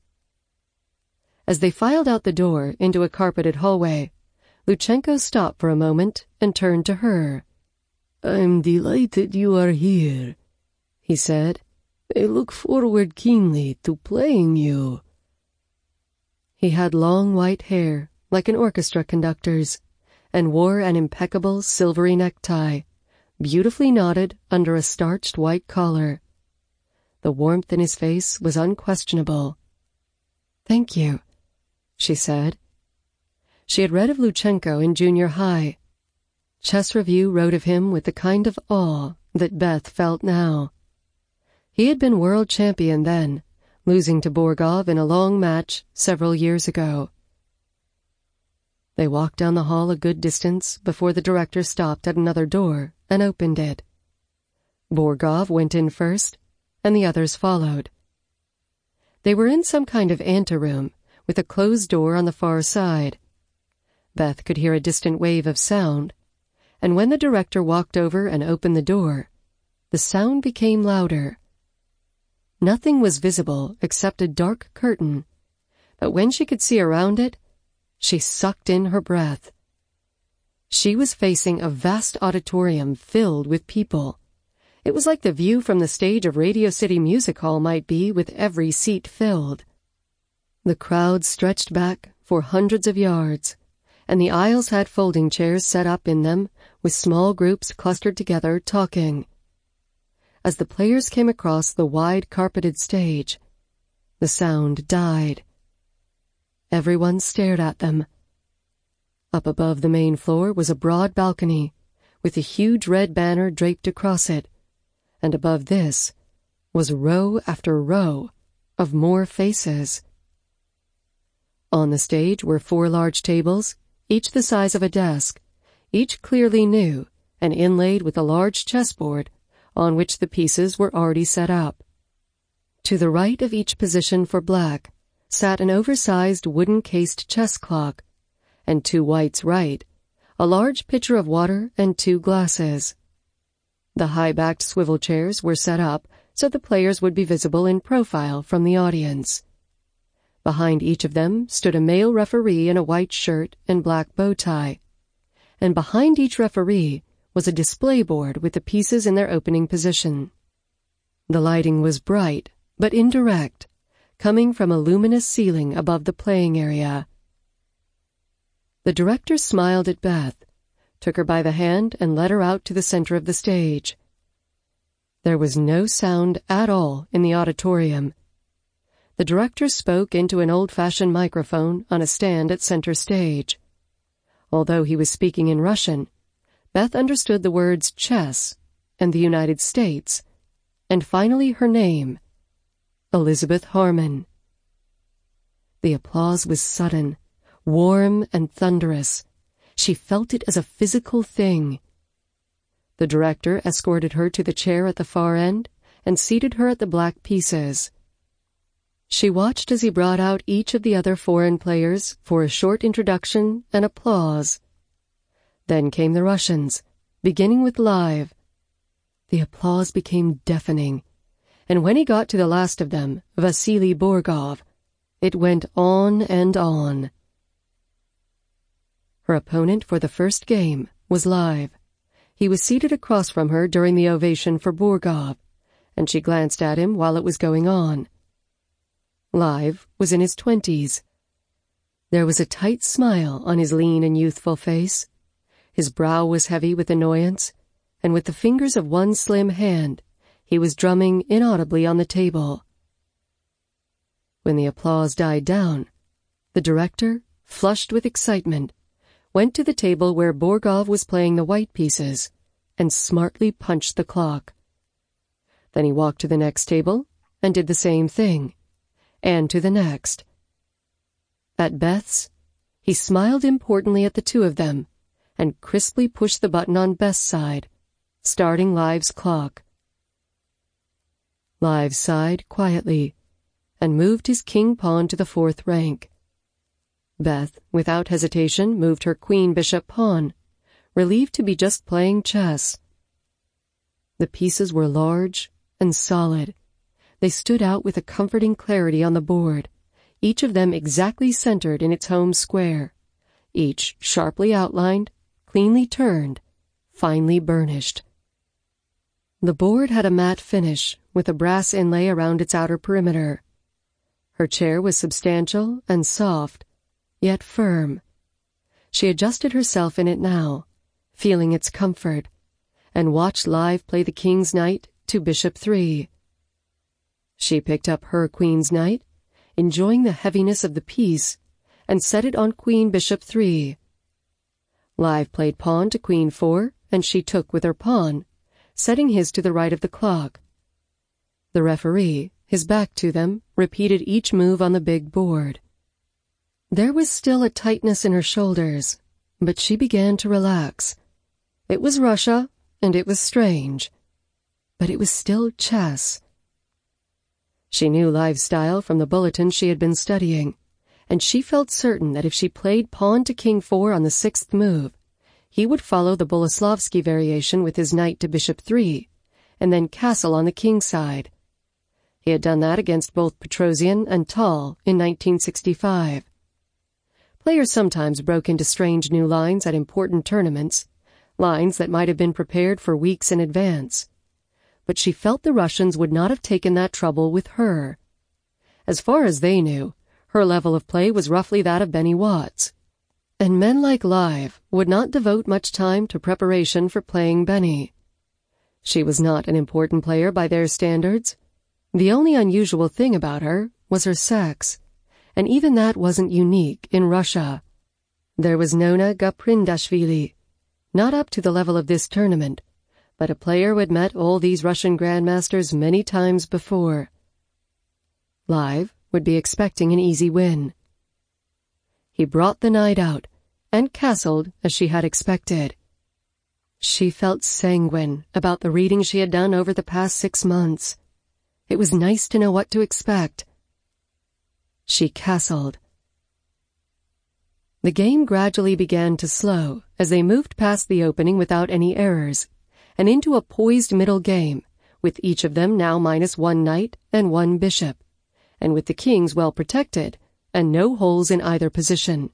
As they filed out the door into a carpeted hallway, Luchenko stopped for a moment and turned to her. "I'm delighted you are here," he said. "I look forward keenly to playing you." He had long white hair, like an orchestra conductor's, and wore an impeccable silvery necktie, beautifully knotted under a starched white collar. The warmth in his face was unquestionable. "Thank you," she said. She had read of Luchenko in junior high. Chess Review wrote of him with the kind of awe that Beth felt now. He had been world champion then, losing to Borgov in a long match several years ago. They walked down the hall a good distance before the director stopped at another door and opened it. Borgov went in first, and the others followed. They were in some kind of anteroom, with a closed door on the far side. Beth could hear a distant wave of sound, and when the director walked over and opened the door, the sound became louder. Nothing was visible except a dark curtain, but when she could see around it, she sucked in her breath. She was facing a vast auditorium filled with people. It was like the view from the stage of Radio City Music Hall might be, with every seat filled. The crowd stretched back for hundreds of yards, and the aisles had folding chairs set up in them, with small groups clustered together talking. As the players came across the wide carpeted stage, the sound died. Everyone stared at them. Up above the main floor was a broad balcony, with a huge red banner draped across it, and above this was row after row of more faces. On the stage were four large tables, each the size of a desk, each clearly new and inlaid with a large chessboard on which the pieces were already set up. To the right of each position for black sat an oversized wooden-cased chess clock, and to White's right, a large pitcher of water and two glasses. The high-backed swivel chairs were set up so the players would be visible in profile from the audience. Behind each of them stood a male referee in a white shirt and black bow tie, and behind each referee was a display board with the pieces in their opening position. The lighting was bright, but indirect, coming from a luminous ceiling above the playing area. The director smiled at Beth, took her by the hand, and led her out to the center of the stage. There was no sound at all in the auditorium. The director spoke into an old-fashioned microphone on a stand at center stage. Although he was speaking in Russian, Beth understood the words chess and the United States, and finally her name, Elizabeth Harmon. The applause was sudden, warm and thunderous. She felt it as a physical thing. The director escorted her to the chair at the far end and seated her at the black pieces. She watched as he brought out each of the other foreign players for a short introduction and applause. Then came the Russians, beginning with Live. The applause became deafening, and when he got to the last of them, Vasily Borgov, it went on and on. Her opponent for the first game was Live. He was seated across from her during the ovation for Borgov, and she glanced at him while it was going on. Live was in his twenties. There was a tight smile on his lean and youthful face. His brow was heavy with annoyance, and with the fingers of one slim hand, he was drumming inaudibly on the table. When the applause died down, the director, flushed with excitement, went to the table where Borgov was playing the white pieces and smartly punched the clock. Then he walked to the next table and did the same thing, and to the next. At Beth's, he smiled importantly at the two of them and crisply pushed the button on Beth's side, starting Live's clock. Live sighed quietly and moved his king pawn to the fourth rank. Beth, without hesitation, moved her queen bishop pawn, relieved to be just playing chess. The pieces were large and solid. They stood out with a comforting clarity on the board, each of them exactly centered in its home square, each sharply outlined, cleanly turned, finely burnished. The board had a matte finish with a brass inlay around its outer perimeter. Her chair was substantial and soft, yet firm. She adjusted herself in it now, feeling its comfort, and watched Live play the king's knight to bishop three. She picked up her queen's knight, enjoying the heaviness of the piece, and set it on queen bishop three. Live played pawn to queen four, and she took with her pawn, setting his to the right of the clock. The referee, his back to them, repeated each move on the big board. There was still a tightness in her shoulders, but she began to relax. It was Russia, and it was strange, but it was still chess. She knew Live's style from the bulletins she had been studying, and she felt certain that if she played pawn to king four on the sixth move, he would follow the Boleslavsky variation with his knight to bishop three, and then castle on the king's side. He had done that against both Petrosian and Tal in nineteen sixty-five. Players sometimes broke into strange new lines at important tournaments, lines that might have been prepared for weeks in advance. But she felt the Russians would not have taken that trouble with her. As far as they knew, her level of play was roughly that of Benny Watts, and men like Live would not devote much time to preparation for playing Benny. She was not an important player by their standards. The only unusual thing about her was her sex, and even that wasn't unique in Russia. There was Nona Gaprindashvili, not up to the level of this tournament, but a player who had met all these Russian grandmasters many times before. Live would be expecting an easy win. He brought the knight out and castled as she had expected. She felt sanguine about the reading she had done over the past six months. It was nice to know what to expect. She castled. The game gradually began to slow as they moved past the opening without any errors, and into a poised middle game, with each of them now minus one knight and one bishop, and with the kings well protected, and no holes in either position.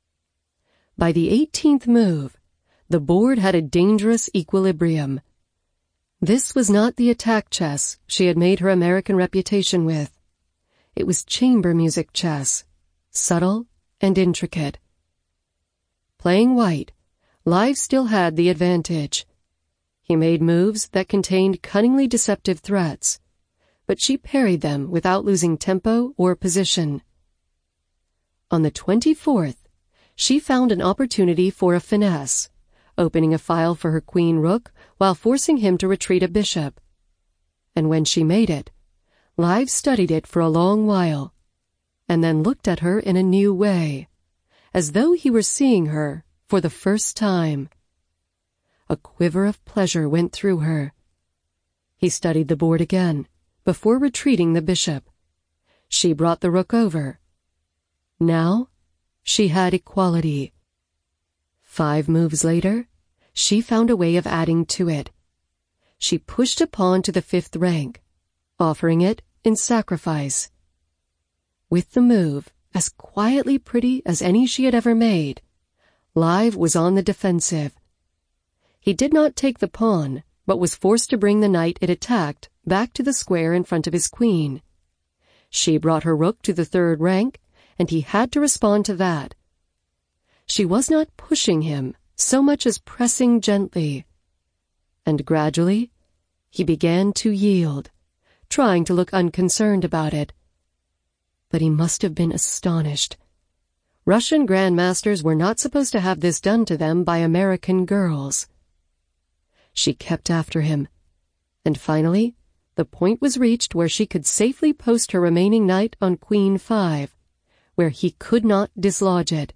By the eighteenth move, the board had a dangerous equilibrium. This was not the attack chess she had made her American reputation with. It was chamber music chess, subtle and intricate. Playing white, Live still had the advantage. He made moves that contained cunningly deceptive threats, but she parried them without losing tempo or position. On the twenty-fourth, she found an opportunity for a finesse, opening a file for her queen rook while forcing him to retreat a bishop. And when she made it, Live studied it for a long while, and then looked at her in a new way, as though he were seeing her for the first time. A quiver of pleasure went through her. He studied the board again, before retreating the bishop. She brought the rook over. Now, she had equality. Five moves later, she found a way of adding to it. She pushed a pawn to the fifth rank, offering it in sacrifice. With the move, as quietly pretty as any she had ever made, Live was on the defensive. He did not take the pawn, but was forced to bring the knight it attacked back to the square in front of his queen. She brought her rook to the third rank, and he had to respond to that. She was not pushing him so much as pressing gently. And gradually, he began to yield, trying to look unconcerned about it. But he must have been astonished. Russian grandmasters were not supposed to have this done to them by American girls. She kept after him, and finally, the point was reached where she could safely post her remaining knight on queen five, where he could not dislodge it.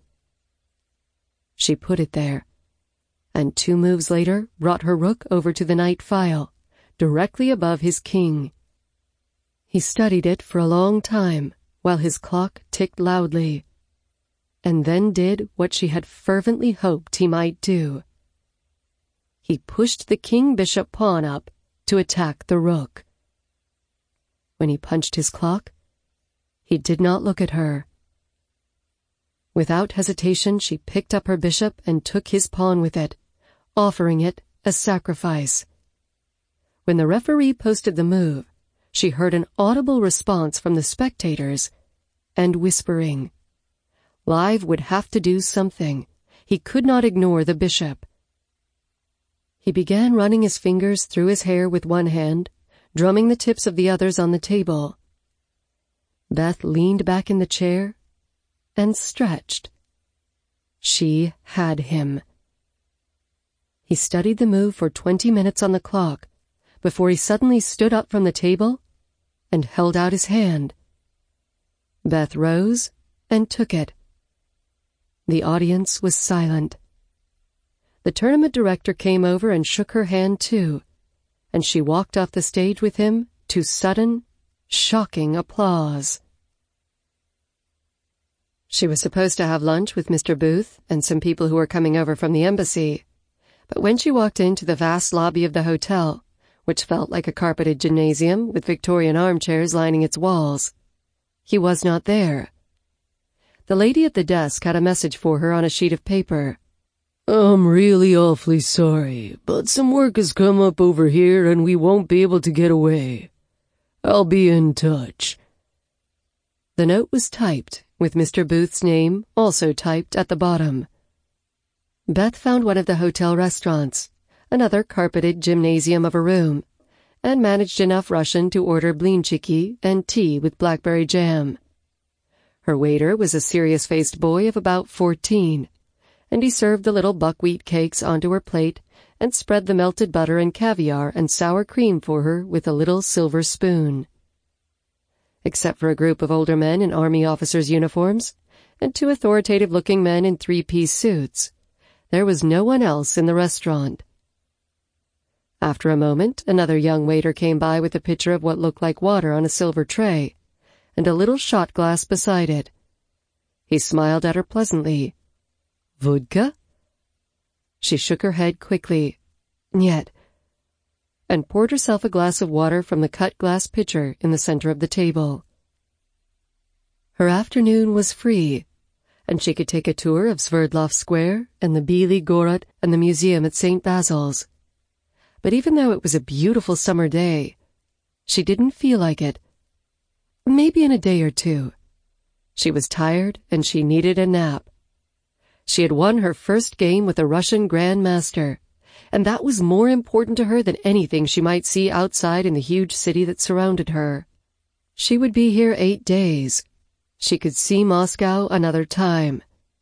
She put it there, and two moves later brought her rook over to the knight file, directly above his king. He studied it for a long time, while his clock ticked loudly, and then did what she had fervently hoped he might do. He pushed the king-bishop pawn up to attack the rook. When he punched his clock, he did not look at her. Without hesitation, she picked up her bishop and took his pawn with it, offering it as sacrifice. When the referee posted the move, she heard an audible response from the spectators and whispering. Live would have to do something. He could not ignore the bishop. He began running his fingers through his hair with one hand, drumming the tips of the others on the table. Beth leaned back in the chair and stretched. She had him. He studied the move for twenty minutes on the clock before he suddenly stood up from the table and held out his hand. Beth rose and took it. The audience was silent. The tournament director came over and shook her hand too, and she walked off the stage with him to sudden, shocking applause. She was supposed to have lunch with Mister Booth and some people who were coming over from the embassy, but when she walked into the vast lobby of the hotel, which felt like a carpeted gymnasium with Victorian armchairs lining its walls, he was not there. The lady at the desk had a message for her on a sheet of paper. I'm really awfully sorry, but some work has come up over here and we won't be able to get away. I'll be in touch. The note was typed, with Mister Booth's name also typed at the bottom. Beth found one of the hotel restaurants, another carpeted gymnasium of a room, and managed enough Russian to order blintchiki and tea with blackberry jam. Her waiter was a serious-faced boy of about fourteen, and he served the little buckwheat cakes onto her plate and spread the melted butter and caviar and sour cream for her with a little silver spoon. Except for a group of older men in army officers' uniforms and two authoritative-looking men in three-piece suits, there was no one else in the restaurant. After a moment, another young waiter came by with a pitcher of what looked like water on a silver tray, and a little shot glass beside it. He smiled at her pleasantly. Vodka? She shook her head quickly. Yet, and poured herself a glass of water from the cut glass pitcher in the center of the table. Her afternoon was free, and she could take a tour of Sverdlov Square and the Bely Gorod and the museum at Saint Basil's. But even though it was a beautiful summer day, she didn't feel like it. Maybe in a day or two. She was tired and she needed a nap. She had won her first game with a Russian grandmaster, and that was more important to her than anything she might see outside in the huge city that surrounded her. She would be here eight days. She could see Moscow another time.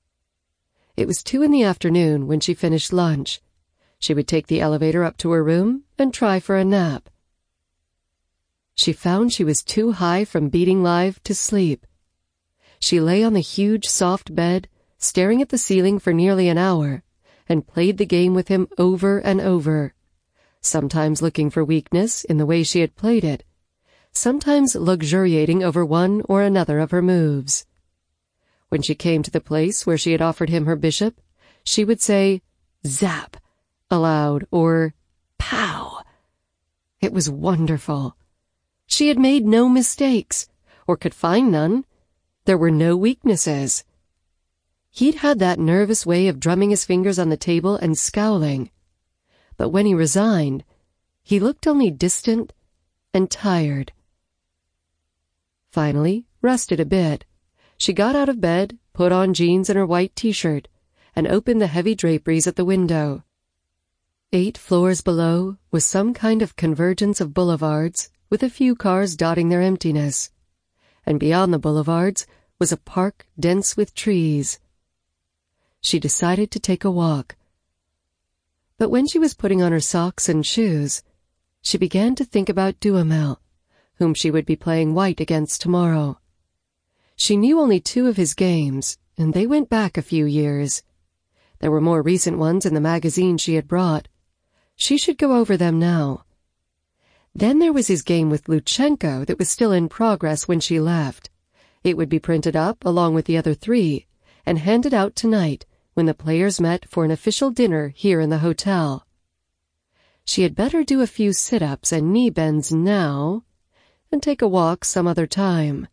It was two in the afternoon when she finished lunch. She would take the elevator up to her room and try for a nap. She found she was too high from beating live to sleep. She lay on the huge soft bed, staring at the ceiling for nearly an hour, and played the game with him over and over, sometimes looking for weakness in the way she had played it, sometimes luxuriating over one or another of her moves. When she came to the place where she had offered him her bishop, she would say, "Zap," aloud, or "Pow." It was wonderful. She had made no mistakes, or could find none. There were no weaknesses. He'd had that nervous way of drumming his fingers on the table and scowling. But when he resigned, he looked only distant and tired. Finally, rested a bit, she got out of bed, put on jeans and her white t-shirt, and opened the heavy draperies at the window. Eight floors below was some kind of convergence of boulevards, with a few cars dotting their emptiness. And beyond the boulevards was a park dense with trees. She decided to take a walk. But when she was putting on her socks and shoes, she began to think about Duhamel, whom she would be playing white against tomorrow. She knew only two of his games, and they went back a few years. There were more recent ones in the magazine she had brought. She should go over them now. Then there was his game with Lutsenko that was still in progress when she left. It would be printed up along with the other three and handed out tonight when the players met for an official dinner here in the hotel. She had better do a few sit-ups and knee bends now and take a walk some other time.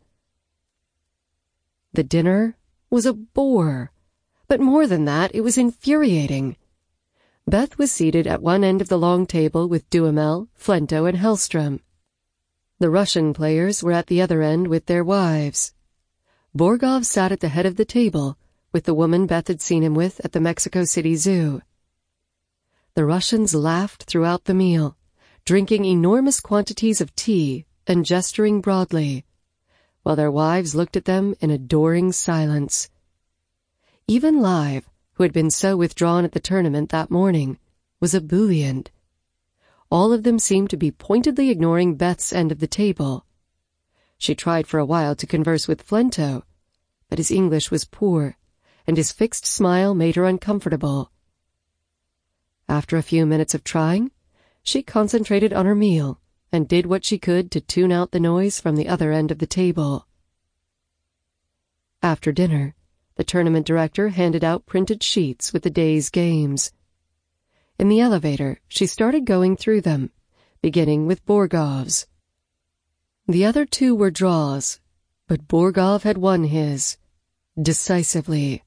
The dinner was a bore, but more than that, it was infuriating. Beth was seated at one end of the long table with Duhamel, Flento, and Hellstrom. The Russian players were at the other end with their wives. Borgov sat at the head of the table with the woman Beth had seen him with at the Mexico City Zoo. The Russians laughed throughout the meal, drinking enormous quantities of tea and gesturing broadly, while their wives looked at them in adoring silence. Even Live, who had been so withdrawn at the tournament that morning, was ebullient. All of them seemed to be pointedly ignoring Beth's end of the table. She tried for a while to converse with Flento, but his English was poor, and his fixed smile made her uncomfortable. After a few minutes of trying, she concentrated on her meal and did what she could to tune out the noise from the other end of the table. After dinner, the tournament director handed out printed sheets with the day's games. In the elevator, she started going through them, beginning with Borgov's. The other two were draws, but Borgov had won his, decisively.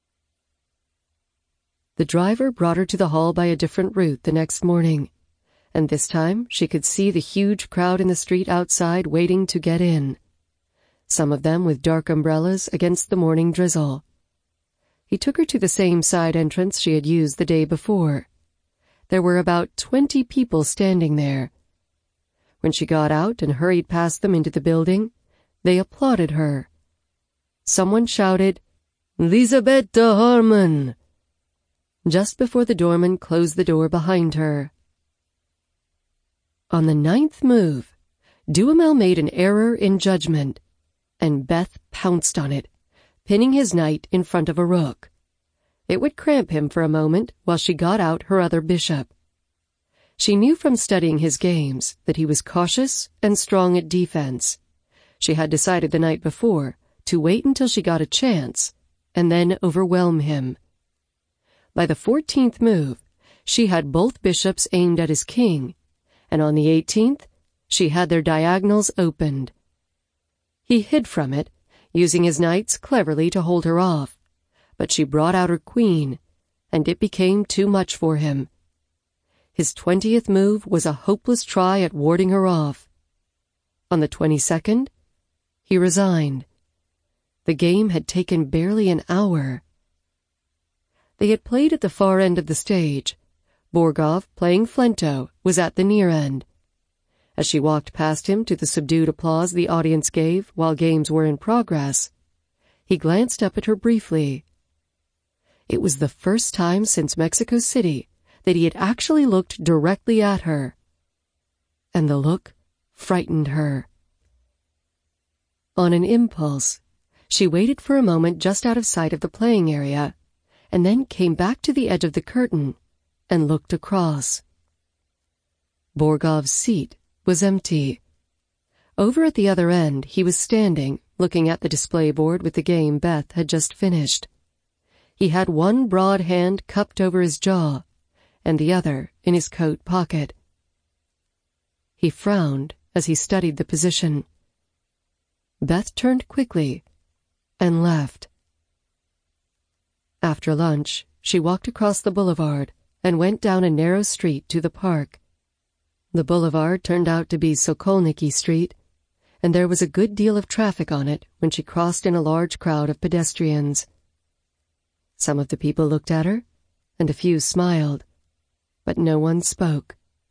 The driver brought her to the hall by a different route the next morning, and this time she could see the huge crowd in the street outside waiting to get in, some of them with dark umbrellas against the morning drizzle. He took her to the same side entrance she had used the day before. There were about twenty people standing there. When she got out and hurried past them into the building, they applauded her. Someone shouted, "Lizabeta Harman!" just before the doorman closed the door behind her. On the ninth move, Duhamel made an error in judgment, and Beth pounced on it, pinning his knight in front of a rook. It would cramp him for a moment while she got out her other bishop. She knew from studying his games that he was cautious and strong at defense. She had decided the night before to wait until she got a chance and then overwhelm him. By the fourteenth move, she had both bishops aimed at his king, and on the eighteenth, she had their diagonals opened. He hid from it, using his knights cleverly to hold her off, but she brought out her queen, and it became too much for him. His twentieth move was a hopeless try at warding her off. On the twenty-second, he resigned. The game had taken barely an hour. They had played at the far end of the stage. Borgov, playing Flento, was at the near end. As she walked past him to the subdued applause the audience gave while games were in progress, he glanced up at her briefly. It was the first time since Mexico City that he had actually looked directly at her. And the look frightened her. On an impulse, she waited for a moment just out of sight of the playing area, and then came back to the edge of the curtain and looked across. Borgov's seat was empty. Over at the other end, he was standing, looking at the display board with the game Beth had just finished. He had one broad hand cupped over his jaw, and the other in his coat pocket. He frowned as he studied the position. Beth turned quickly and left. After lunch, she walked across the boulevard and went down a narrow street to the park. The boulevard turned out to be Sokolniki Street, and there was a good deal of traffic on it when she crossed in a large crowd of pedestrians. Some of the people looked at her, and a few smiled, but no one spoke.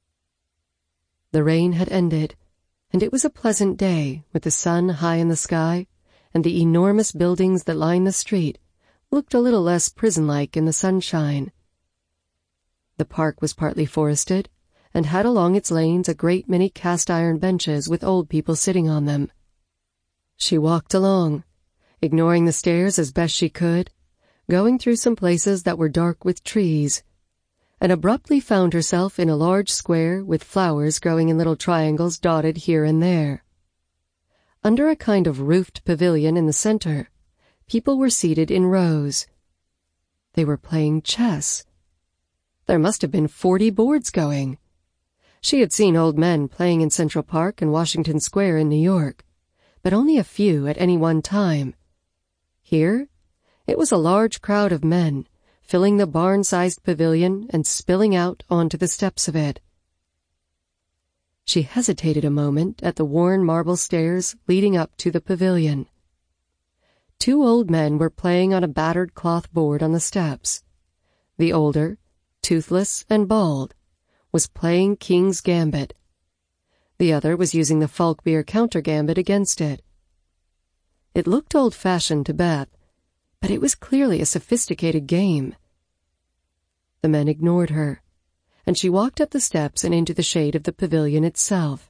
The rain had ended, and it was a pleasant day with the sun high in the sky, and the enormous buildings that lined the street looked a little less prison-like in the sunshine. The park was partly forested, and had along its lanes a great many cast-iron benches with old people sitting on them. She walked along, ignoring the stairs as best she could, going through some places that were dark with trees, and abruptly found herself in a large square with flowers growing in little triangles dotted here and there. Under a kind of roofed pavilion in the center, people were seated in rows. They were playing chess. There must have been forty boards going. She had seen old men playing in Central Park and Washington Square in New York, but only a few at any one time. Here, it was a large crowd of men, filling the barn-sized pavilion and spilling out onto the steps of it. She hesitated a moment at the worn marble stairs leading up to the pavilion. Two old men were playing on a battered cloth board on the steps. The older, toothless and bald, was playing King's Gambit. The other was using the Falkbeer counter gambit against it. It looked old-fashioned to Beth, but it was clearly a sophisticated game. The men ignored her, and she walked up the steps and into the shade of the pavilion itself.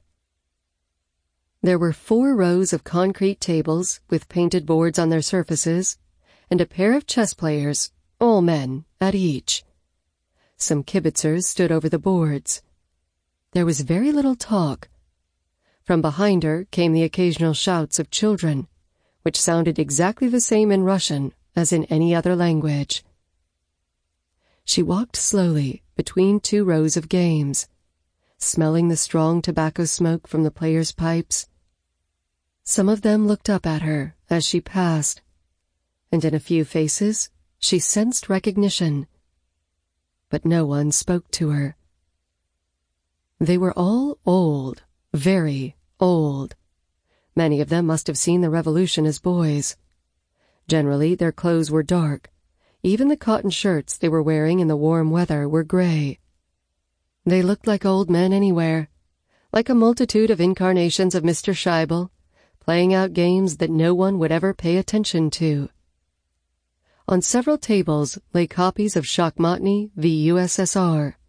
There were four rows of concrete tables with painted boards on their surfaces, and a pair of chess players, all men, at each. Some kibitzers stood over the boards. There was very little talk. From behind her came the occasional shouts of children, which sounded exactly the same in Russian as in any other language. She walked slowly between two rows of games, smelling the strong tobacco smoke from the players' pipes. Some of them looked up at her as she passed, and in a few faces she sensed recognition. But no one spoke to her. They were all old, very old. Many of them must have seen the revolution as boys. Generally, their clothes were dark. Even the cotton shirts they were wearing in the warm weather were gray. They looked like old men anywhere, like a multitude of incarnations of Mister Scheibel, playing out games that no one would ever pay attention to. On several tables lay copies of Shachmatny v. U S S R.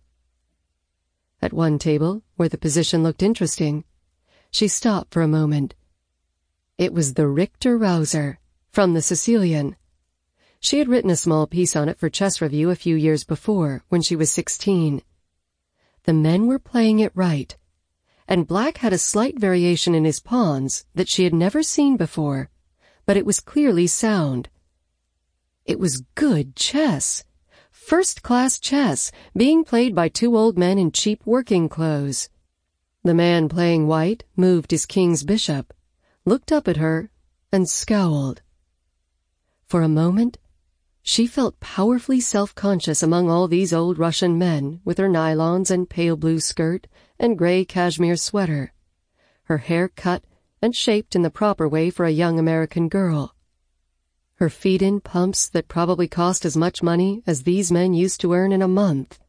At one table, where the position looked interesting, she stopped for a moment. It was the Richter Rouser, from the Sicilian. She had written a small piece on it for Chess Review a few years before, when she was sixteen. The men were playing it right, and Black had a slight variation in his pawns that she had never seen before, but it was clearly sound. It was good chess, First-class chess, being played by two old men in cheap working clothes. The man playing white moved his king's bishop, looked up at her, and scowled. For a moment, she felt powerfully self-conscious among all these old Russian men with her nylons and pale blue skirt and gray cashmere sweater, her hair cut and shaped in the proper way for a young American girl, her feet in pumps that probably cost as much money as these men used to earn in a month.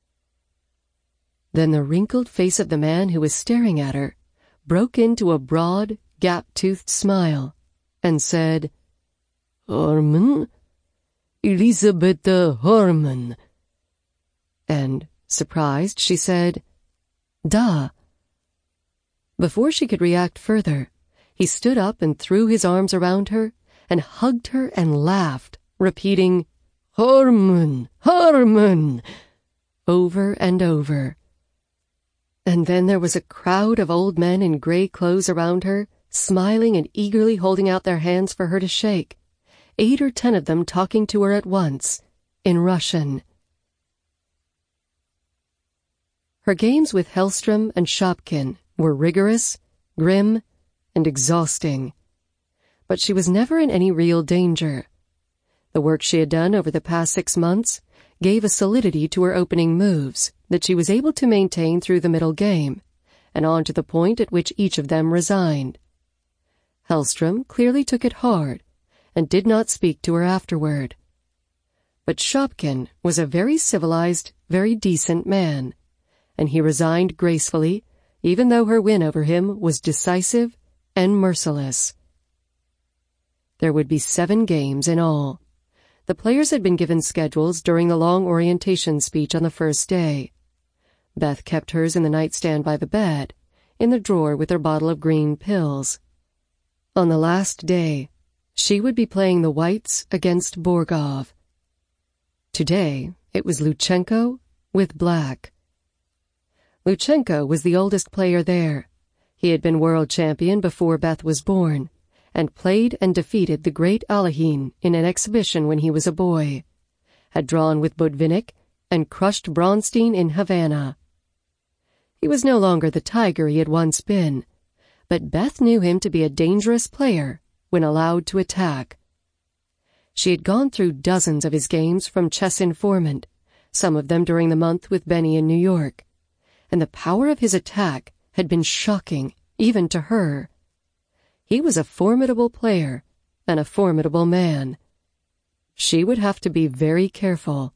Then the wrinkled face of the man who was staring at her broke into a broad, gap-toothed smile and said, "Harman? Elisabetta Harman." And, surprised, she said, "Da." Before she could react further, he stood up and threw his arms around her and hugged her and laughed, repeating, "Harman, Harman," over and over. And then there was a crowd of old men in gray clothes around her, smiling and eagerly holding out their hands for her to shake, eight or ten of them talking to her at once, in Russian. Her games with Hellstrom and Shopkin were rigorous, grim, and exhausting. But she was never in any real danger. The work she had done over the past six months gave a solidity to her opening moves that she was able to maintain through the middle game, and on to the point at which each of them resigned. Hellstrom clearly took it hard, and did not speak to her afterward. But Shopkin was a very civilized, very decent man, and he resigned gracefully, even though her win over him was decisive and merciless. There would be seven games in all. The players had been given schedules during the long orientation speech on the first day. Beth kept hers in the nightstand by the bed, in the drawer with her bottle of green pills. On the last day, she would be playing the whites against Borgov. Today, it was Luchenko with black. Luchenko was the oldest player there. He had been world champion before Beth was born, and played and defeated the great Alekhine in an exhibition when he was a boy, had drawn with Budvinnik, and crushed Bronstein in Havana. He was no longer the tiger he had once been, but Beth knew him to be a dangerous player when allowed to attack. She had gone through dozens of his games from Chess Informant, some of them during the month with Benny in New York, and the power of his attack had been shocking, even to her. He was a formidable player and a formidable man. She would have to be very careful.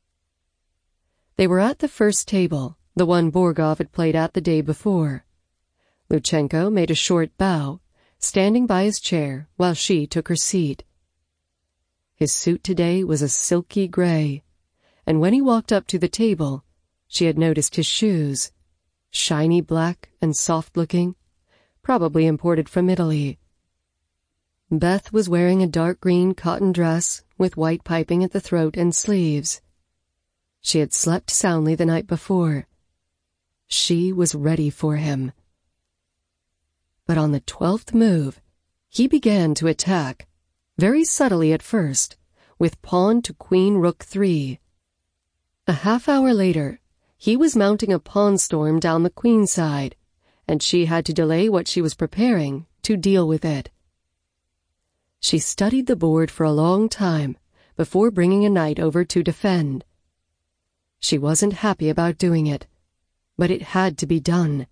They were at the first table, the one Borgov had played at the day before. Luchenko made a short bow, standing by his chair while she took her seat. His suit today was a silky gray, and when he walked up to the table, she had noticed his shoes, shiny black and soft-looking, probably imported from Italy. Beth was wearing a dark green cotton dress with white piping at the throat and sleeves. She had slept soundly the night before. She was ready for him. But on the twelfth move, he began to attack, very subtly at first, with pawn to queen rook three. A half hour later, he was mounting a pawn storm down the queen side, and she had to delay what she was preparing to deal with it. She studied the board for a long time before bringing a knight over to defend. She wasn't happy about doing it, but it had to be done.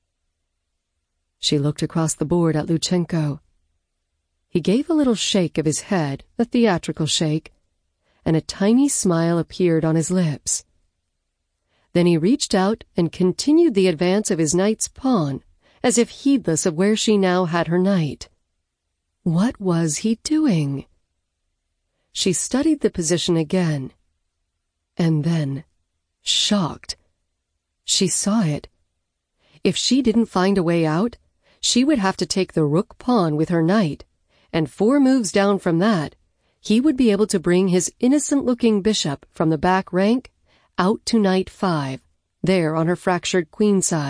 She looked across the board at Luchenko. He gave a little shake of his head, a theatrical shake, and a tiny smile appeared on his lips. Then he reached out and continued the advance of his knight's pawn, as if heedless of where she now had her knight. What was he doing? She studied the position again, and then, shocked, she saw it. If she didn't find a way out, she would have to take the rook pawn with her knight, and four moves down from that, he would be able to bring his innocent-looking bishop from the back rank out to knight five, there on her fractured queen side.